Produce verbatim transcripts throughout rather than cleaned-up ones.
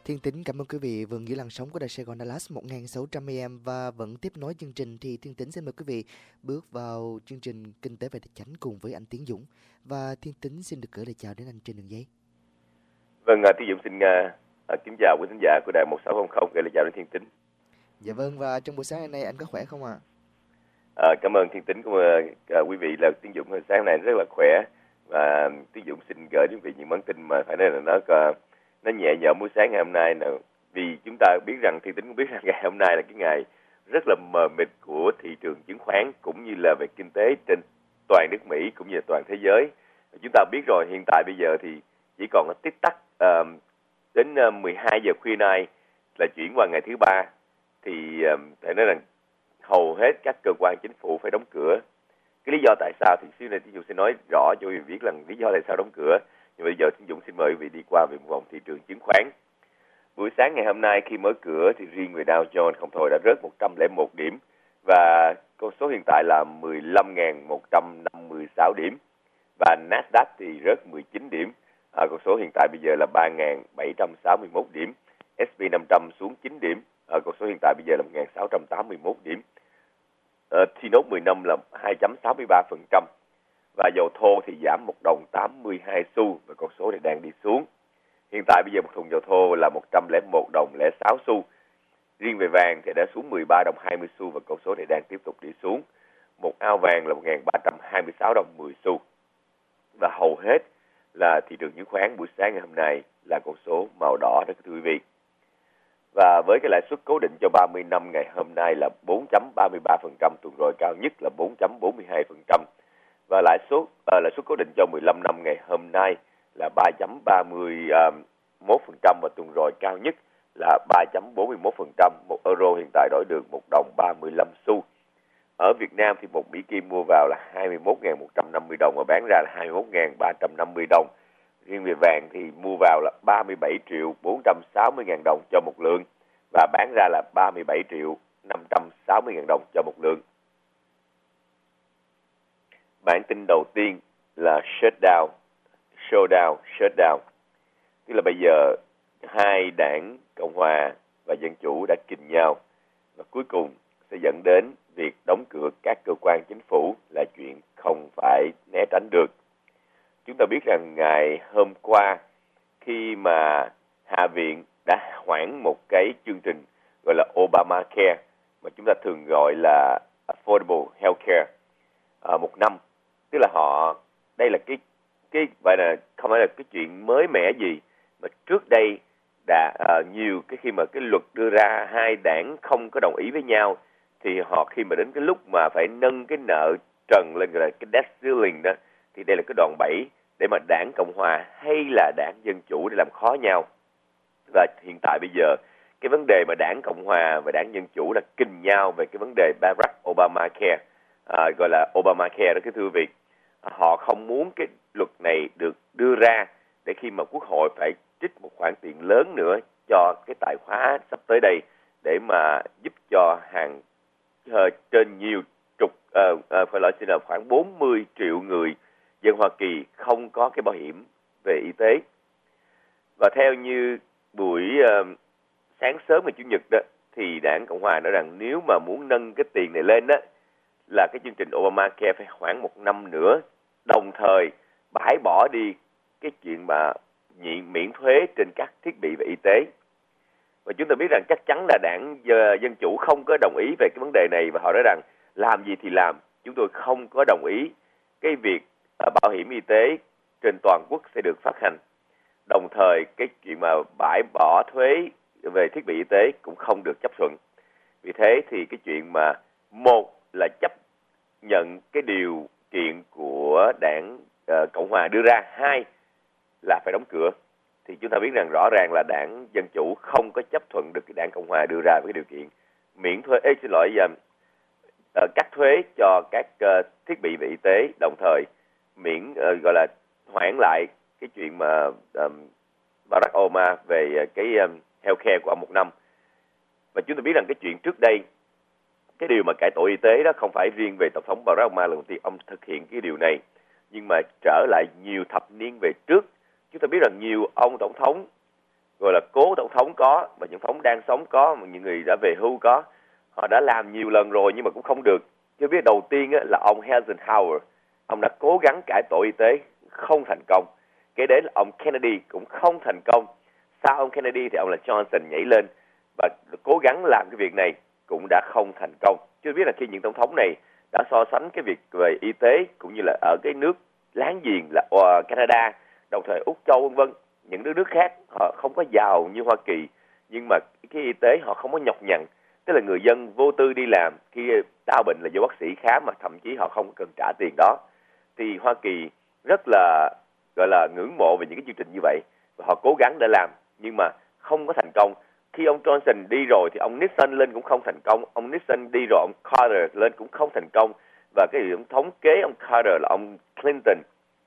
Thiên Tính cảm ơn quý vị vừa giữ làn sóng của Đài Sài Gòn Dallas một nghìn sáu trăm A M và vẫn tiếp nối chương trình. Thì Thiên Tính xin mời quý vị bước vào chương trình Kinh tế và Tài chính cùng với anh Tiến Dũng. Và Thiên Tính xin được gửi lời chào đến anh trên đường dây. Vâng, Tiến Dũng xin uh, kính chào quý khán giả của Đài một sáu không không, gửi lời chào đến Thiên Tính. Dạ vâng, và trong buổi sáng hôm nay anh có khỏe không ạ? À? À, cảm ơn Thiên Tính, của uh, quý vị. Là Tiến Dũng hồi sáng nay rất là khỏe, và Tiến Dũng xin gửi đến quý vị những bản tin mà phải nói là nó uh, nó nhẹ nhõm buổi sáng ngày hôm nay nào. Vì chúng ta biết rằng, Thiên Tính cũng biết rằng ngày hôm nay là cái ngày rất là mờ mịt của thị trường chứng khoán cũng như là về kinh tế trên toàn nước Mỹ cũng như là toàn thế giới. Chúng ta biết rồi, hiện tại bây giờ thì chỉ còn nó tích tắc uh, đến uh, mười hai giờ khuya nay là chuyển qua ngày thứ ba, thì uh, phải nói rằng hầu hết các cơ quan chính phủ phải đóng cửa. Cái lý do tại sao thì xíu này Tiến Dũng sẽ nói rõ cho quý vị biết là lý do tại sao đóng cửa. Nhưng bây giờ Tiến Dũng xin mời quý vị đi qua về một vòng thị trường chứng khoán. Buổi sáng ngày hôm nay khi mở cửa thì riêng về Dow Jones không thôi đã rớt một trăm lẻ một điểm, và con số hiện tại là mười lăm nghìn một trăm năm mươi sáu điểm, và Nasdaq thì rớt mười chín điểm, à, con số hiện tại bây giờ là ba nghìn bảy trăm sáu mươi mốt điểm. ét and pê năm trăm xuống chín điểm, à, con số hiện tại bây giờ là một nghìn sáu trăm tám mươi mốt điểm. à, T-Note mười năm là hai phẩy sáu mươi ba phần trăm, và dầu thô thì giảm một đồng tám mươi hai xu, và con số này đang đi xuống. Hiện tại bây giờ một thùng dầu thô là một trăm lẻ một đồng lẻ sáu xu. Riêng về vàng thì đã xuống mười ba đồng hai mươi xu, và con số này đang tiếp tục đi xuống. Một ao vàng là một nghìn ba trăm hai mươi sáu đồng mười xu. Và hầu hết là thị trường chứng khoán buổi sáng ngày hôm nay là con số màu đỏ đó thưa quý vị. Và với cái lãi suất cố định cho ba mươi năm ngày hôm nay là bốn phẩy ba mươi ba phần trăm, tuần rồi cao nhất là bốn phẩy bốn mươi hai phần trăm. Và lãi suất à, lãi suất cố định cho mười lăm năm ngày hôm nay là ba phẩy ba mươi mốt phần trăm, và tuần rồi cao nhất là ba phẩy bốn mươi mốt phần trăm. Một euro hiện tại đổi được một đồng ba mươi lăm xu. Ở Việt Nam thì một Mỹ Kim mua vào là hai mươi mốt nghìn một trăm năm mươi đồng và bán ra là hai mươi mốt nghìn ba trăm năm mươi đồng. Riêng về vàng thì mua vào là ba mươi bảy triệu bốn trăm sáu mươi nghìn đồng cho một lượng, và bán ra là ba mươi bảy triệu năm trăm sáu mươi nghìn đồng cho một lượng. Bản tin đầu tiên là shutdown, showdown, shutdown. Tức là bây giờ hai đảng Cộng hòa và Dân chủ đã kình nhau, và cuối cùng sẽ dẫn đến việc đóng cửa các cơ quan chính phủ là chuyện không phải né tránh được. Chúng ta biết rằng ngày hôm qua khi mà Hạ viện đã hoãn một cái chương trình gọi là Obamacare, mà chúng ta thường gọi là Affordable Healthcare, à, một năm. Tức là họ, đây là cái cái vậy là không phải là cái chuyện mới mẻ gì, mà trước đây đã uh, nhiều cái khi mà cái luật đưa ra hai đảng không có đồng ý với nhau, thì họ khi mà đến cái lúc mà phải nâng cái nợ trần lên, gọi là cái debt ceiling đó, thì đây là cái đòn bẩy để mà đảng Cộng hòa hay là đảng Dân chủ để làm khó nhau. Và hiện tại bây giờ cái vấn đề mà đảng Cộng hòa và đảng Dân chủ là kình nhau về cái vấn đề Barack Obamacare, à, gọi là Obamacare đó, cái thưa vị. Họ không muốn cái luật này được đưa ra để khi mà Quốc hội phải trích một khoản tiền lớn nữa cho cái tài khóa sắp tới đây, để mà giúp cho hàng uh, trên nhiều chục, uh, uh, phải nói xin là khoảng bốn mươi triệu người dân Hoa Kỳ không có cái bảo hiểm về y tế. Và theo như buổi uh, sáng sớm ngày Chủ nhật đó, thì đảng Cộng hòa nói rằng nếu mà muốn nâng cái tiền này lên đó, là cái chương trình Obamacare phải khoảng một năm nữa, đồng thời bãi bỏ đi cái chuyện mà miễn thuế trên các thiết bị về y tế. Và chúng ta biết rằng chắc chắn là đảng Dân chủ không có đồng ý về cái vấn đề này, và họ nói rằng làm gì thì làm, chúng tôi không có đồng ý cái việc bảo hiểm y tế trên toàn quốc sẽ được phát hành. Đồng thời cái chuyện mà bãi bỏ thuế về thiết bị y tế cũng không được chấp thuận. Vì thế thì cái chuyện mà một là chấp nhận cái điều kiện của đảng uh, Cộng hòa đưa ra, hai là phải đóng cửa, thì chúng ta biết rằng rõ ràng là đảng Dân chủ không có chấp thuận được cái đảng Cộng hòa đưa ra với cái điều kiện miễn thuế, ê, xin lỗi, uh, uh, cắt thuế cho các uh, thiết bị về y tế, đồng thời miễn uh, gọi là hoãn lại cái chuyện mà um, Barack Obama về uh, cái um, healthcare của ông một năm. Và chúng ta biết rằng cái chuyện trước đây, cái điều mà cải tổ y tế đó không phải riêng về Tổng thống Barack Obama lần đầu tiên ông thực hiện cái điều này, nhưng mà trở lại nhiều thập niên về trước, chúng ta biết rằng nhiều ông tổng thống gọi là cố tổng thống có, và những tổng thống đang sống có, những người đã về hưu có. Họ đã làm nhiều lần rồi nhưng mà cũng không được. Chứ biết đầu tiên á, là ông Eisenhower, ông đã cố gắng cải tổ y tế, không thành công. Kế đến là ông Kennedy cũng không thành công. Sau ông Kennedy thì ông là Johnson nhảy lên và cố gắng làm cái việc này cũng đã không thành công. Chứ biết là khi những tổng thống này đã so sánh cái việc về y tế cũng như là ở cái nước láng giềng là Canada, đồng thời Úc Châu vân vân, những nước nước khác họ không có giàu như Hoa Kỳ, nhưng mà cái y tế họ không có nhọc nhằn, tức là người dân vô tư đi làm, khi đau bệnh là do bác sĩ khám mà thậm chí họ không cần trả tiền đó. Thì Hoa Kỳ rất là gọi là ngưỡng mộ về những cái chương trình như vậy và họ cố gắng để làm nhưng mà không có thành công. Khi ông Johnson đi rồi thì ông Nixon lên cũng không thành công, ông Nixon đi rồi ông Carter lên cũng không thành công, và cái tổng thống kế ông Carter là ông Clinton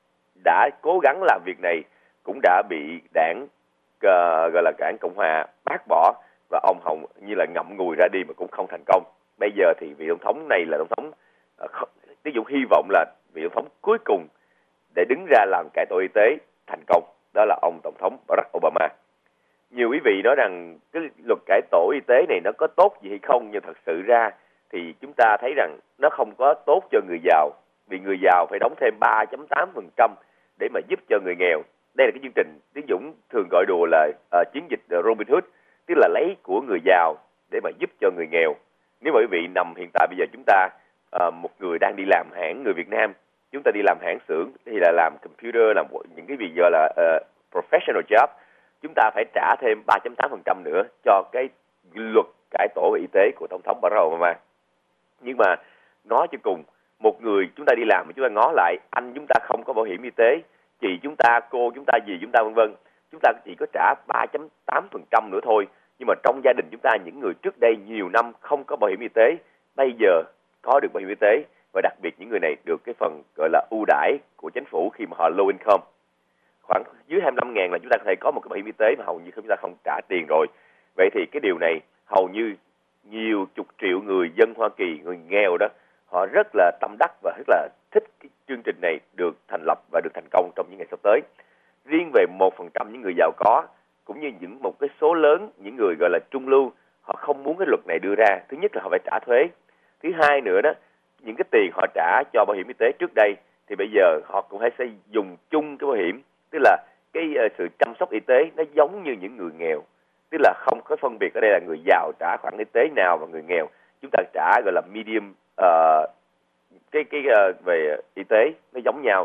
đã cố gắng làm việc này cũng đã bị đảng uh, gọi là đảng Cộng hòa bác bỏ và ông hầu như là ngậm ngùi ra đi mà cũng không thành công. Bây giờ thì vị tổng thống này là tổng thống uh, ví dụ hy vọng là vị tổng thống cuối cùng để đứng ra làm cải tổ y tế thành công, đó là ông tổng thống Barack Obama. Nhiều quý vị nói rằng cái luật cải tổ y tế này nó có tốt gì hay không, nhưng thật sự ra thì chúng ta thấy rằng nó không có tốt cho người giàu, vì người giàu phải đóng thêm ba phẩy tám phần trăm để mà giúp cho người nghèo. Đây là cái chương trình Tiến Dũng thường gọi đùa là uh, chiến dịch Robin Hood, tức là lấy của người giàu để mà giúp cho người nghèo. Nếu mà quý vị nằm hiện tại bây giờ chúng ta uh, một người đang đi làm hãng, người Việt Nam, chúng ta đi làm hãng xưởng thì là làm computer, làm những cái gì gọi là uh, professional job, chúng ta phải trả thêm ba phẩy tám phần trăm nữa cho cái luật cải tổ về y tế của Tổng thống Barack Obama. Nhưng mà nói cho cùng, một người chúng ta đi làm mà chúng ta ngó lại, anh chúng ta không có bảo hiểm y tế, chị chúng ta, cô chúng ta, dì chúng ta vân vân, chúng ta chỉ có trả ba phẩy tám phần trăm nữa thôi. Nhưng mà trong gia đình chúng ta, những người trước đây nhiều năm không có bảo hiểm y tế, bây giờ có được bảo hiểm y tế, và đặc biệt những người này được cái phần gọi là ưu đãi của chính phủ khi mà họ low income. Khoảng dưới hai mươi lăm ngàn là chúng ta có thể có một cái bảo hiểm y tế mà hầu như chúng ta không trả tiền rồi. Vậy thì cái điều này hầu như nhiều chục triệu người dân Hoa Kỳ, người nghèo đó, họ rất là tâm đắc và rất là thích cái chương trình này được thành lập và được thành công trong những ngày sắp tới. Riêng về một phần trăm những người giàu có, cũng như những một cái số lớn những người gọi là trung lưu, họ không muốn cái luật này đưa ra. Thứ nhất là họ phải trả thuế. Thứ hai nữa đó, những cái tiền họ trả cho bảo hiểm y tế trước đây thì bây giờ họ cũng phải xây dùng chung cái bảo hiểm, tức là cái uh, sự chăm sóc y tế nó giống như những người nghèo, tức là không có phân biệt ở đây là người giàu trả khoản y tế nào và người nghèo, chúng ta trả gọi là medium uh, cái cái uh, về y tế nó giống nhau.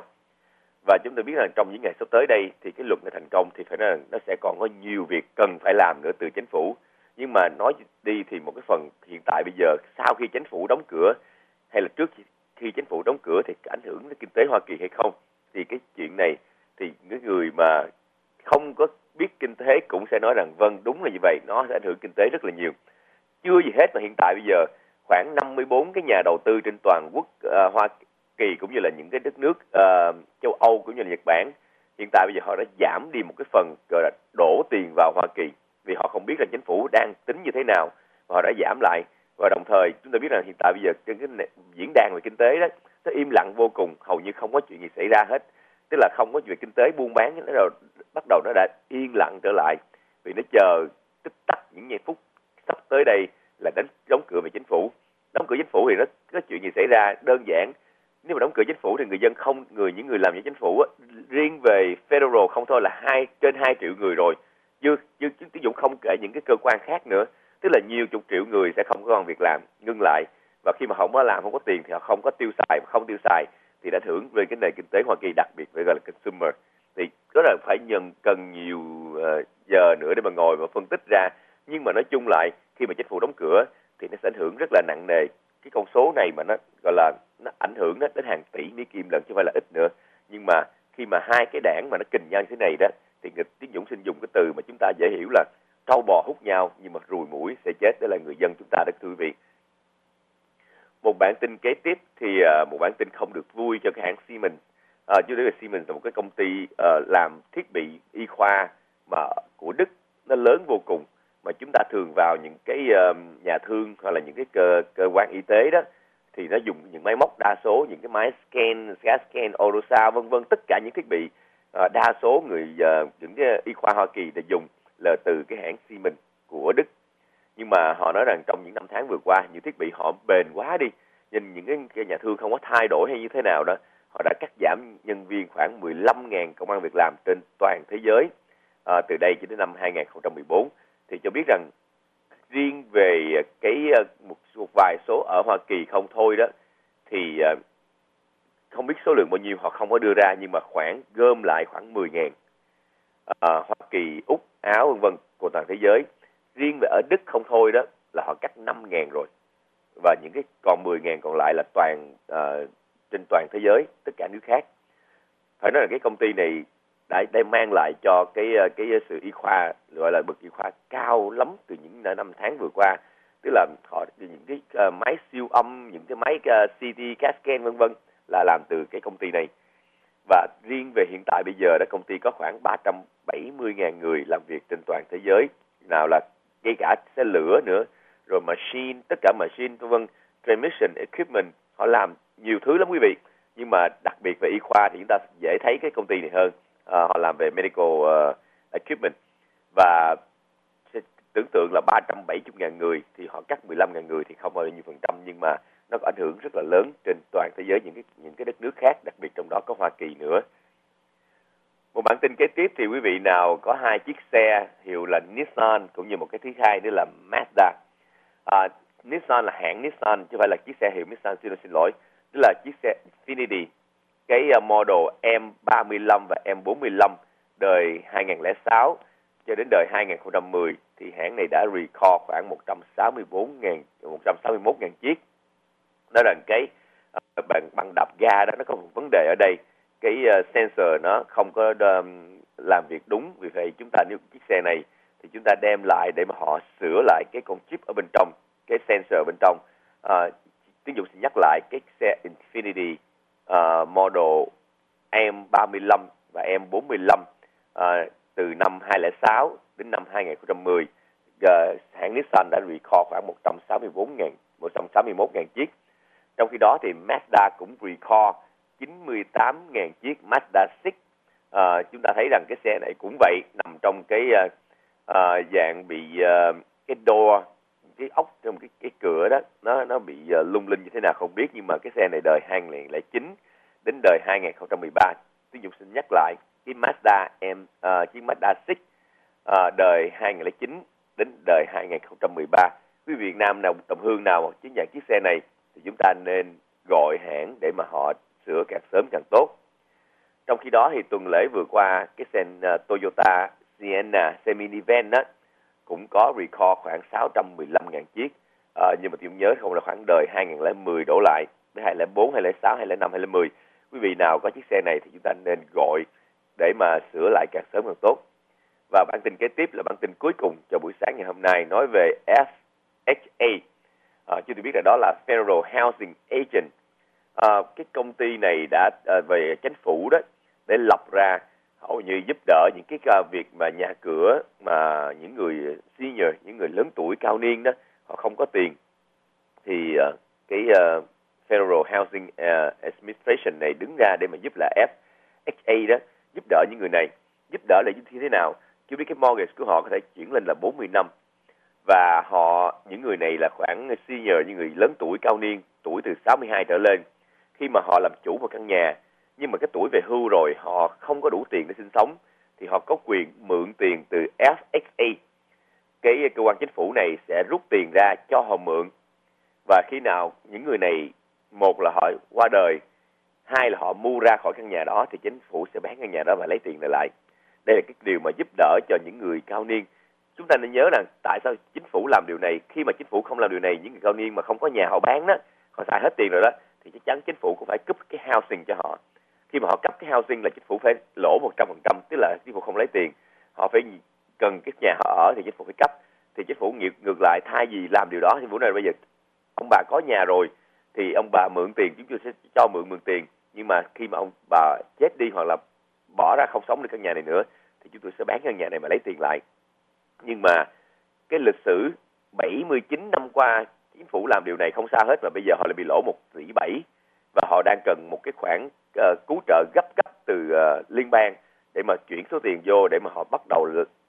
Và chúng ta biết rằng trong những ngày sắp tới đây thì cái luật này thành công thì phải nói rằng nó sẽ còn có nhiều việc cần phải làm nữa từ chính phủ. Nhưng mà nói đi thì một cái phần hiện tại bây giờ, sau khi chính phủ đóng cửa hay là trước khi chính phủ đóng cửa thì ảnh hưởng đến kinh tế Hoa Kỳ hay không, thì cái chuyện này thì những người mà không có biết kinh tế cũng sẽ nói rằng vâng, đúng là như vậy, nó sẽ ảnh hưởng kinh tế rất là nhiều. Chưa gì hết mà hiện tại bây giờ khoảng năm mươi bốn cái nhà đầu tư trên toàn quốc uh, Hoa Kỳ cũng như là những cái đất nước uh, châu Âu cũng như là Nhật Bản, hiện tại bây giờ họ đã giảm đi một cái phần gọi là đổ tiền vào Hoa Kỳ, vì họ không biết là chính phủ đang tính như thế nào, và họ đã giảm lại. Và đồng thời chúng ta biết rằng hiện tại bây giờ trên cái diễn đàn về kinh tế đó, nó im lặng vô cùng, hầu như không có chuyện gì xảy ra hết, tức là không có chuyện kinh tế buôn bán, nó đầu, bắt đầu nó đã yên lặng trở lại, vì nó chờ tích tắc những giây phút sắp tới đây là đến đóng cửa về chính phủ. Đóng cửa chính phủ thì nó có chuyện gì xảy ra đơn giản. Nếu mà đóng cửa chính phủ thì người dân không, người những người làm cho chính phủ á, riêng về federal không thôi là hai trên hai triệu người rồi, chưa chưa Tiến Dũng không kể những cái cơ quan khác nữa, tức là nhiều chục triệu người sẽ không có công việc làm, ngưng lại, và khi mà không có làm, không có tiền thì họ không có tiêu xài, và không tiêu xài thì đã thưởng về cái nền kinh tế Hoa Kỳ, đặc biệt về gọi là consumer. Thì đó là phải nhận cần nhiều uh, giờ nữa để mà ngồi và phân tích ra. Nhưng mà nói chung lại, khi mà chính phủ đóng cửa thì nó sẽ ảnh hưởng rất là nặng nề. Cái con số này mà nó gọi là nó ảnh hưởng đến hàng tỷ Mỹ Kim lần chứ không phải là ít nữa. Nhưng mà khi mà hai cái đảng mà nó kình nhau như thế này đó, thì Tiến Dũng xin dùng cái từ mà chúng ta dễ hiểu là trâu bò hút nhau nhưng mà ruồi muỗi sẽ chết, đó là người dân chúng ta đó, thưa quý vị. Một bản tin kế tiếp thì uh, một bản tin không được vui cho cái hãng Siemens. Uh, chứ đấy là Siemens là một cái công ty uh, làm thiết bị y khoa mà của Đức, nó lớn vô cùng, mà chúng ta thường vào những cái uh, nhà thương hoặc là những cái cơ, cơ quan y tế đó thì nó dùng những máy móc, đa số những cái máy scan, gas scan, ultrasound vân vân, tất cả những thiết bị uh, đa số người uh, những cái y khoa Hoa Kỳ để dùng là từ cái hãng Siemens của Đức. Nhưng mà họ nói rằng trong những năm tháng vừa qua, nhiều thiết bị họ bền quá đi, nhìn những cái, cái nhà thương không có thay đổi hay như thế nào đó, họ đã cắt giảm nhân viên khoảng mười lăm nghìn công ăn việc làm trên toàn thế giới à, từ đây cho đến năm hai không một bốn. Thì cho biết rằng riêng về cái một, một vài số ở Hoa Kỳ không thôi đó, thì uh, không biết số lượng bao nhiêu họ không có đưa ra, nhưng mà khoảng gom lại khoảng mười nghìn. À, Hoa Kỳ, Úc, Áo vân vân của toàn thế giới. Riêng về ở Đức không thôi đó là họ cắt năm nghìn rồi. Và những cái còn mười nghìn còn lại là toàn uh, trên toàn thế giới, tất cả nước khác. Phải nói là cái công ty này đã, đã mang lại cho cái cái sự y khoa, gọi là bậc y khoa cao lắm từ những năm tháng vừa qua. Tức là họ những cái uh, máy siêu âm, những cái máy uh, xê tê, CAT scan vân vân là làm từ cái công ty này. Và riêng về hiện tại bây giờ đó, công ty có khoảng ba trăm bảy mươi nghìn người làm việc trên toàn thế giới. Nào là ngay cả xe lửa nữa, rồi machine, tất cả machine vân vân, transmission equipment, họ làm nhiều thứ lắm quý vị. Nhưng mà đặc biệt về y khoa thì chúng ta dễ thấy cái công ty này hơn. À, họ làm về medical uh, equipment. Và tưởng tượng là ba trăm bảy mươi nghìn người thì họ cắt mười lăm nghìn người thì không bao nhiêu phần trăm, nhưng mà nó có ảnh hưởng rất là lớn trên toàn thế giới, những cái những cái đất nước khác, đặc biệt trong đó có Hoa Kỳ nữa. Một bản tin kế tiếp thì quý vị nào có hai chiếc xe hiệu là Nissan cũng như một cái thứ hai nữa là Mazda. À, Nissan là hãng Nissan chứ không phải là chiếc xe hiệu Nissan, xin, xin lỗi. Tức là chiếc xe Infiniti, cái model M ba mươi lăm và M bốn mươi lăm đời hai không không sáu cho đến đời hai không một không thì hãng này đã recall khoảng một trăm sáu mươi bốn nghìn, một trăm sáu mươi mốt nghìn chiếc. Đó là cái uh, bằng, bằng đạp ga đó, nó có một vấn đề ở đây. Cái uh, sensor nó không có um, làm việc đúng. Vì vậy chúng ta nếu chiếc xe này thì chúng ta đem lại để mà họ sửa lại cái con chip ở bên trong, cái sensor bên trong. Uh, Tiến Dũng xin nhắc lại cái xe Infiniti uh, model M ba mươi lăm và M bốn mươi lăm uh, từ năm hai không không sáu đến năm hai không một không, uh, hãng Nissan đã recall khoảng một trăm sáu mươi bốn nghìn, một trăm sáu mươi mốt nghìn chiếc. Trong khi đó thì Mazda cũng recall chín mươi tám nghìn chiếc Mazda sáu. Uh, chúng ta thấy rằng cái xe này cũng vậy, nằm trong cái uh, uh, dạng bị uh, cái door, cái ốc trong cái cái cửa đó nó nó bị uh, lung linh như thế nào không biết, nhưng mà cái xe này đời hai không không chín đến đời hai không một ba. Tiến Dũng xin nhắc lại cái Mazda M uh, chiếc Mazda sáu uh, đời hai không không chín đến đời hai không một ba. Quý vị Việt Nam nào đồng hương nào chứng nhận chiếc xe này thì chúng ta nên gọi hãng để mà họ sửa càng sớm càng tốt. Trong khi đó thì tuần lễ vừa qua cái xe uh, Toyota Sienna xe minivan đó cũng có recall khoảng sáu trăm mười lăm nghìn chiếc. Uh, nhưng mà tôi nhớ không là khoảng đời hai không không không đổ lại đến hai không không bốn, hai không không sáu, hai không không năm, hai không không không. Quý vị nào có chiếc xe này thì chúng ta nên gọi để mà sửa lại càng sớm càng tốt. Và bản tin kế tiếp là bản tin cuối cùng cho buổi sáng ngày hôm nay, nói về F H A. À, chúng tôi biết là đó là Federal Housing Agent. À, cái công ty này đã à, về chính phủ đó để lập ra hầu như giúp đỡ những cái uh, việc mà nhà cửa mà những người senior, những người lớn tuổi cao niên đó họ không có tiền, thì uh, cái uh, Federal Housing uh, Administration này đứng ra để mà giúp là F H A đó giúp đỡ những người này. Giúp đỡ là như thế nào? Chứ biết cái mortgage của họ có thể chuyển lên là bốn mươi năm, và họ những người này là khoảng senior, những người lớn tuổi cao niên, tuổi từ sáu mươi hai trở lên, khi mà họ làm chủ một căn nhà nhưng mà cái tuổi về hưu rồi họ không có đủ tiền để sinh sống thì họ có quyền mượn tiền từ F H A. Cái cơ quan chính phủ này sẽ rút tiền ra cho họ mượn, và khi nào những người này, một là họ qua đời, hai là họ mua ra khỏi căn nhà đó thì chính phủ sẽ bán căn nhà đó và lấy tiền này lại. Đây là cái điều mà giúp đỡ cho những người cao niên. Chúng ta nên nhớ rằng tại sao chính phủ làm điều này. Khi mà chính phủ không làm điều này, những người cao niên mà không có nhà họ bán đó, họ xài hết tiền rồi đó, thì chắc chắn chính phủ cũng phải cấp cái housing cho họ. Khi mà họ cấp cái housing là chính phủ phải lỗ một trăm phần trăm, tức là chính phủ không lấy tiền, họ phải cần cái nhà họ ở thì chính phủ phải cấp. Thì chính phủ ngược, ngược lại, thay vì làm điều đó, chính phủ này bây giờ ông bà có nhà rồi thì ông bà mượn tiền, chúng tôi sẽ cho mượn mượn tiền, nhưng mà khi mà ông bà chết đi hoặc là bỏ ra không sống được căn nhà này nữa thì chúng tôi sẽ bán căn nhà này mà lấy tiền lại. Nhưng mà cái lịch sử bảy mươi chín năm qua chính phủ làm điều này không sao hết, mà bây giờ họ lại bị lỗ một tỷ bảy, và họ đang cần một cái khoản uh, cứu trợ gấp gấp từ uh, liên bang để mà chuyển số tiền vô để mà họ bắt đầu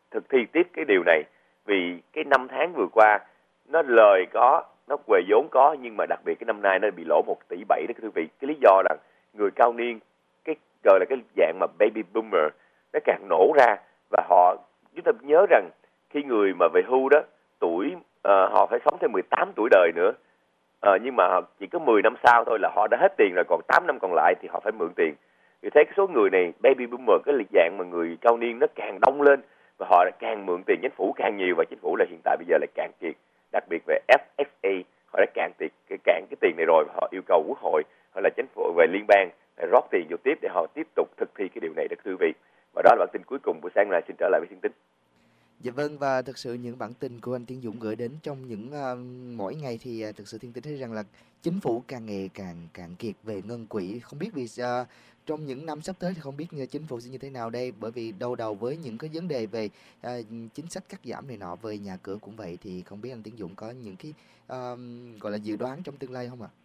thực thi tiếp cái điều này. Vì cái năm tháng vừa qua nó lời có, nó về vốn có, nhưng mà đặc biệt cái năm nay nó bị lỗ một tỷ bảy đó quý vị. Cái lý do là người cao niên, cái gọi là cái dạng mà baby boomer nó càng nổ ra, và họ, chúng ta nhớ rằng khi người mà về hưu đó, tuổi uh, họ phải sống thêm mười tám tuổi đời nữa. Uh, nhưng mà chỉ có mười năm sau thôi là họ đã hết tiền rồi, còn tám năm còn lại thì họ phải mượn tiền. Vì thế cái số người này baby boomer, cái dạng mà người cao niên nó càng đông lên, và họ càng mượn tiền chính phủ càng nhiều, và chính phủ là hiện tại bây giờ là cạn kiệt, đặc biệt về ép ét a họ đã cạn kiệt cái cạn cái tiền này rồi, và họ yêu cầu quốc hội hoặc là chính phủ về liên bang để rót tiền vô tiếp để họ tiếp tục thực thi cái điều này, đó quý vị. Và đó là bản tin cuối cùng buổi sáng nay, xin trở lại với Thiên Tính. Dạ vâng, và thực sự những bản tin của anh Tiến Dũng gửi đến trong những uh, mỗi ngày thì uh, thực sự Thiên Tính thấy rằng là chính phủ càng ngày càng cạn kiệt về ngân quỹ. Không biết vì uh, trong những năm sắp tới thì không biết chính phủ sẽ như thế nào đây, bởi vì đầu đầu với những cái vấn đề về uh, chính sách cắt giảm này nọ, về nhà cửa cũng vậy, thì không biết anh Tiến Dũng có những cái uh, gọi là dự đoán trong tương lai không ạ?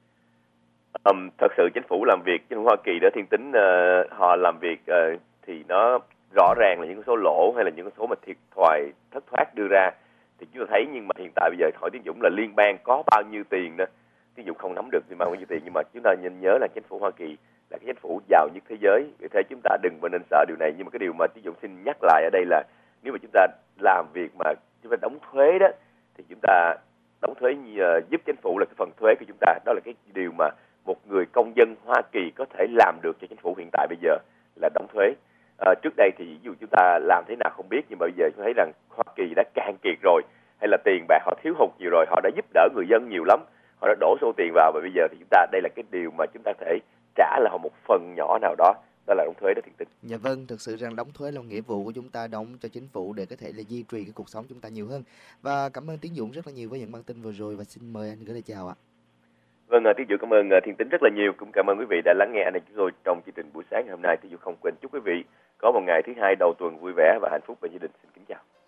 Um, thật sự chính phủ làm việc trên Hoa Kỳ đó Thiên Tính, uh, họ làm việc uh, thì nó rõ ràng là những con số lỗ hay là những con số mà thiệt thòi thất thoát đưa ra thì chúng ta thấy. Nhưng mà hiện tại bây giờ hỏi Tiến Dũng là liên bang có bao nhiêu tiền đó, Tiến Dũng không nắm được nhưng mà bao nhiêu tiền, nhưng mà chúng ta nên nhớ là chính phủ Hoa Kỳ là cái chính phủ giàu nhất thế giới, vì thế chúng ta đừng và nên sợ điều này. Nhưng mà cái điều mà Tiến Dũng xin nhắc lại ở đây là nếu mà chúng ta làm việc mà chúng ta đóng thuế đó, thì chúng ta đóng thuế uh, giúp chính phủ là cái phần thuế của chúng ta, đó là cái điều mà một người công dân Hoa Kỳ có thể làm được cho chính phủ hiện tại bây giờ là đóng thuế. À, trước đây thì ví dụ chúng ta làm thế nào không biết, nhưng mà bây giờ chúng thấy rằng Hoa Kỳ đã cạn kiệt rồi, hay là tiền bạc họ thiếu hụt nhiều rồi, họ đã giúp đỡ người dân nhiều lắm, họ đã đổ số tiền vào, và bây giờ thì chúng ta đây là cái điều mà chúng ta thể trả là một phần nhỏ nào đó, đó là đóng thuế đó Thiện Tính. Dạ vâng, thực sự rằng đóng thuế là nghĩa vụ của chúng ta đóng cho chính phủ để có thể là duy trì cái cuộc sống chúng ta nhiều hơn. Và cảm ơn Tiến Dũng rất là nhiều với những bản tin vừa rồi, và xin mời anh gửi lời chào ạ. Vâng, Tiến Dũng cảm ơn Thiên Tính rất là nhiều, cũng cảm ơn quý vị đã lắng nghe anh em chúng tôi trong chương trình buổi sáng ngày hôm nay. Tiến Dũng không quên chúc quý vị có một ngày thứ hai đầu tuần vui vẻ và hạnh phúc bên gia đình. Xin kính chào.